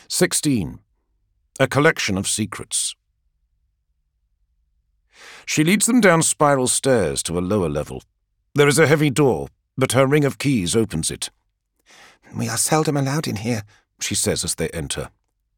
16. A collection of secrets. She leads them down spiral stairs to a lower level. There is a heavy door, but her ring of keys opens it. "We are seldom allowed in here," she says as they enter.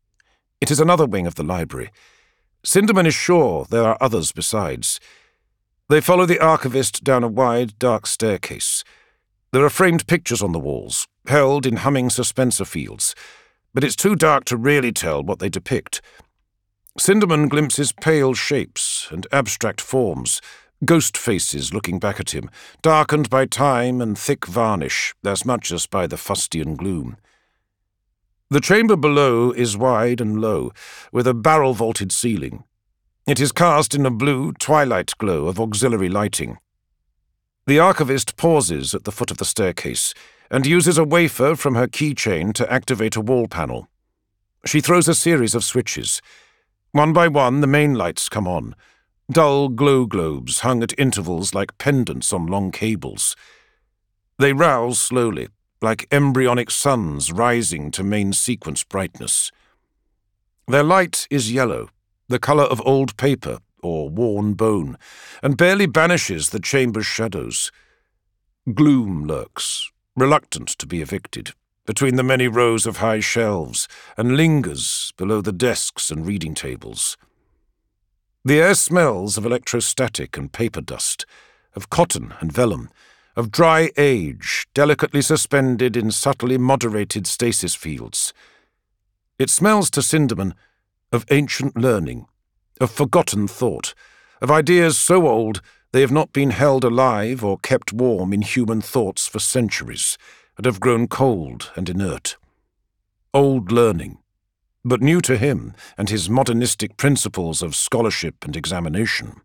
It is another wing of the library. Sinderman is sure there are others besides. They follow the archivist down a wide, dark staircase. There are framed pictures on the walls, held in humming suspensor fields, but it's too dark to really tell what they depict. Sinderman glimpses pale shapes and abstract forms, ghost faces looking back at him, darkened by time and thick varnish, as much as by the fustian gloom. The chamber below is wide and low, with a barrel-vaulted ceiling. It is cast in a blue twilight glow of auxiliary lighting. The archivist pauses at the foot of the staircase and uses a wafer from her keychain to activate a wall panel. She throws a series of switches. One by one, the main lights come on, dull glow globes hung at intervals like pendants on long cables. They rouse slowly, like embryonic suns rising to main sequence brightness. Their light is yellow, the colour of old paper or worn bone, and barely banishes the chamber's shadows. Gloom lurks, reluctant to be evicted, between the many rows of high shelves, and lingers below the desks and reading tables. The air smells of electrostatic and paper dust, of cotton and vellum, of dry age delicately suspended in subtly moderated stasis fields. It smells to Sinderman of ancient learning, of forgotten thought, of ideas so old they have not been held alive or kept warm in human thoughts for centuries, and have grown cold and inert. Old learning, but new to him and his modernistic principles of scholarship and examination.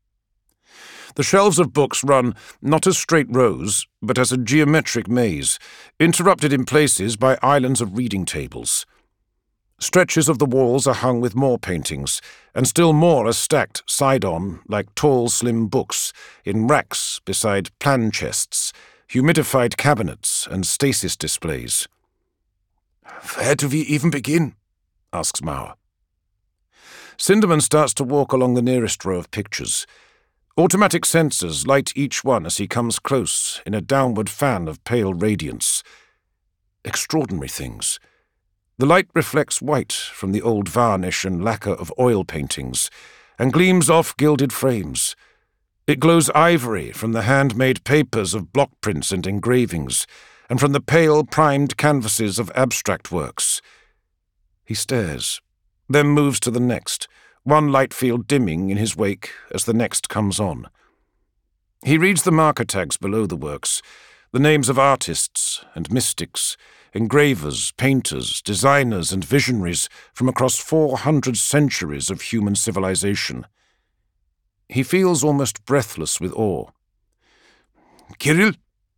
The shelves of books run not as straight rows, but as a geometric maze, interrupted in places by islands of reading tables. Stretches of the walls are hung with more paintings, and still more are stacked side-on like tall, slim books in racks beside plan chests, humidified cabinets, and stasis displays. "Where do we even begin?" asks Mauer. Sinderman starts to walk along the nearest row of pictures. Automatic sensors light each one as he comes close in a downward fan of pale radiance. Extraordinary things. The light reflects white from the old varnish and lacquer of oil paintings, and gleams off gilded frames. It glows ivory from the handmade papers of block prints and engravings, and from the pale primed canvases of abstract works. He stares, then moves to the next, one light field dimming in his wake as the next comes on. He reads the marker tags below the works, the names of artists and mystics, engravers, painters, designers, and visionaries from across 400 centuries of human civilization. He feels almost breathless with awe. "Kirill,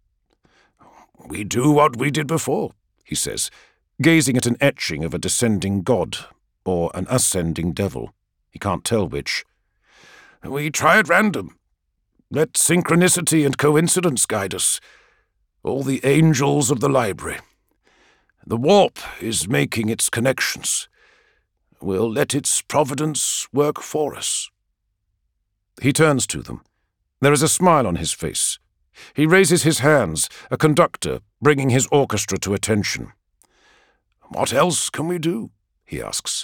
we do what we did before," he says, gazing at an etching of a descending god or an ascending devil. He can't tell which. "We try at random. Let synchronicity and coincidence guide us. All the angels of the library. The warp is making its connections. We'll let its providence work for us." He turns to them. There is a smile on his face. He raises his hands, a conductor, bringing his orchestra to attention. "What else can we do?" he asks.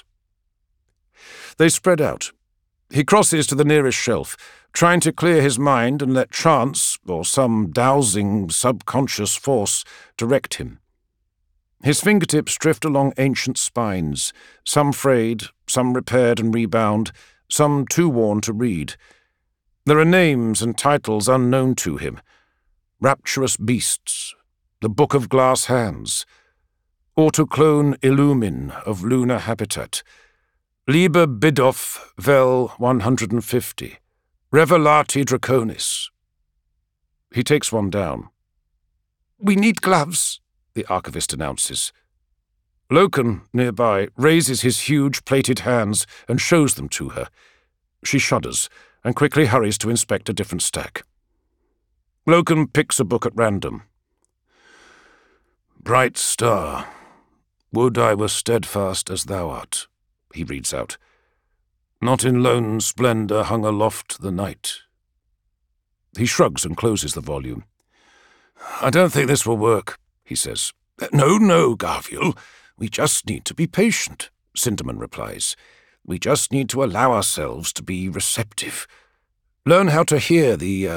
They spread out. He crosses to the nearest shelf, trying to clear his mind and let chance, or some dowsing subconscious force, direct him. His fingertips drift along ancient spines, some frayed, some repaired and rebound, some too worn to read. There are names and titles unknown to him. Rapturous Beasts, The Book of Glass Hands, Autoclone Illumin of Lunar Habitat, Liber Bidoff Vel 150, Revelati Draconis. He takes one down. "We need gloves," the archivist announces. Loken, nearby, raises his huge plated hands and shows them to her. She shudders and quickly hurries to inspect a different stack. Loken picks a book at random. "Bright Star. "Would I were steadfast as thou art," he reads out. "Not in lone splendour hung aloft the night." He shrugs and closes the volume. "I don't think this will work," he says. No, Garviel. We just need to be patient," Sindermann replies. "We just need to allow ourselves to be receptive. Learn how to hear the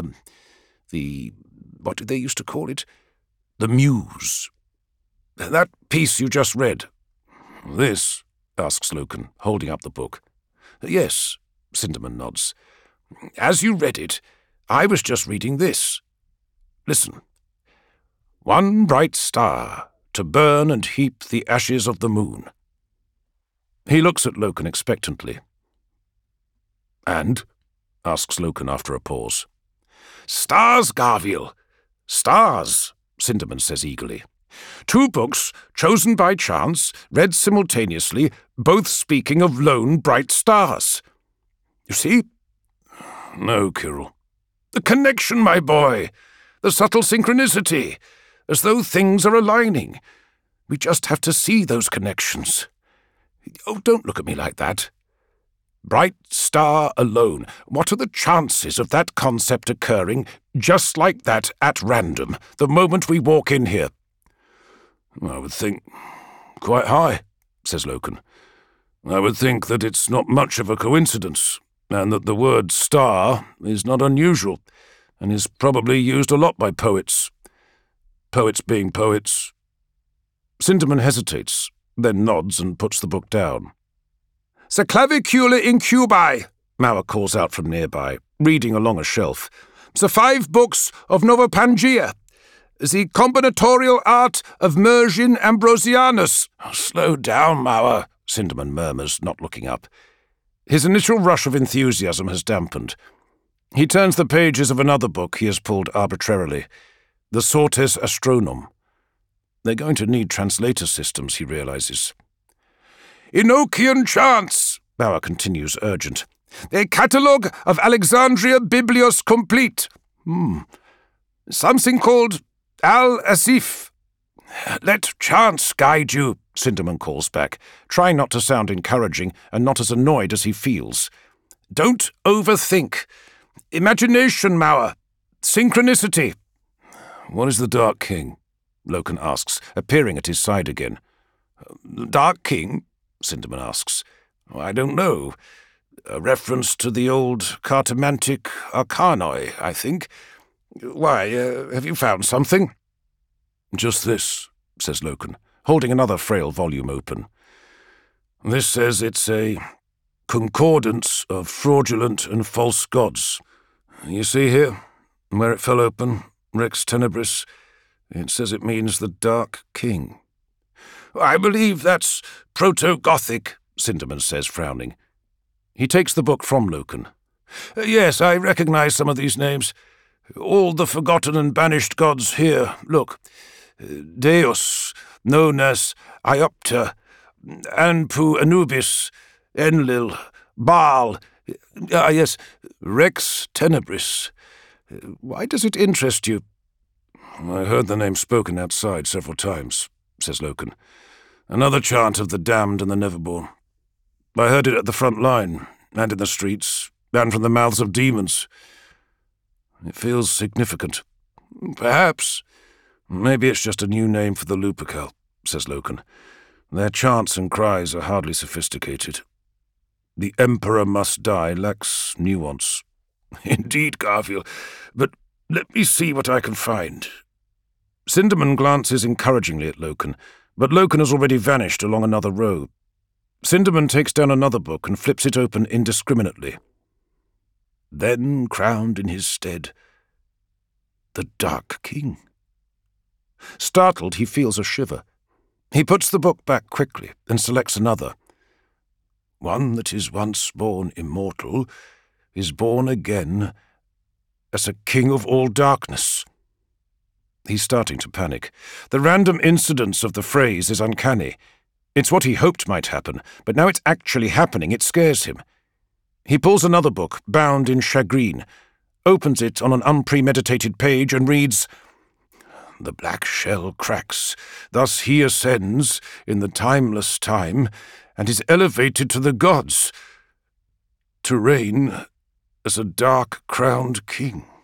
what did they used to call it? The muse. That piece you just read." "This?" asks Loken, holding up the book. "Yes," Sindermann nods. "As you read it, I was just reading this. Listen. 'One bright star, to burn and heap the ashes of the moon.'" He looks at Loken expectantly. "And?" asks Loken after a pause. "Stars, Garviel. Stars," Sindermann says eagerly. "2 books, chosen by chance, read simultaneously, both speaking of lone bright stars. You see?" "No, Kirill." "The connection, my boy. The subtle synchronicity. As though things are aligning. We just have to see those connections. Oh, don't look at me like that. Bright star alone. What are the chances of that concept occurring just like that at random, the moment we walk in here?" "I would think quite high," says Loken. "I would think that it's not much of a coincidence, and that the word star is not unusual, and is probably used a lot by poets. Poets being poets." Sindermann hesitates, then nods and puts the book down. "The Clavicula Incubi," Mauer calls out from nearby, reading along a shelf. "The 5 books of Novopangia. The combinatorial art of Mergin Ambrosianus." "Slow down, Mauer," Sindermann murmurs, not looking up. His initial rush of enthusiasm has dampened. He turns the pages of another book he has pulled arbitrarily, The Sortes Astronome. They're going to need translator systems, he realizes. "Enochian chants," Bauer continues, urgent. "A catalogue of Alexandria Biblios complete. Something called Al-Asif." "Let chance guide you," Sindermann calls back, trying not to sound encouraging and not as annoyed as he feels. "Don't overthink. Imagination, Mauer. Synchronicity." "What is the Dark King?" Loken asks, appearing at his side again. "Dark King?" Sindermann asks. "I don't know. A reference to the old Cartomantic Arcanoi, I think. Why, have you found something?" "Just this," says Loken, holding another frail volume open. "This says it's a concordance of fraudulent and false gods. You see here, where it fell open, Rex Tenebris, it says it means the Dark King." "I believe that's Proto-Gothic," Sindermann says, frowning. He takes the book from Loken. "Yes, I recognize some of these names. All the forgotten and banished gods here. Look. Deus, known as Iopta, Anpu Anubis, Enlil, Baal. Yes, Rex Tenebris. Why does it interest you?" "I heard the name spoken outside several times," says Loken. "Another chant of the damned and the neverborn. I heard it at the front line, and in the streets, and from the mouths of demons. It feels significant." "Perhaps. Maybe it's just a new name for the Lupercal," says Loken. "Their chants and cries are hardly sophisticated. The Emperor must die lacks nuance." "Indeed, Garviel. But let me see what I can find." Sindermann glances encouragingly at Loken, but Loken has already vanished along another row. Sindermann takes down another book and flips it open indiscriminately. "Then crowned in his stead, the Dark King." Startled, he feels a shiver. He puts the book back quickly and selects another. "One that is once born immortal is born again as a king of all darkness." He's starting to panic. The random incidence of the phrase is uncanny. It's what he hoped might happen, but now it's actually happening. It scares him. He pulls another book, bound in shagreen, opens it on an unpremeditated page, and reads, the black shell cracks. Thus he ascends in the timeless time and is elevated to the gods, to reign as a dark-crowned king.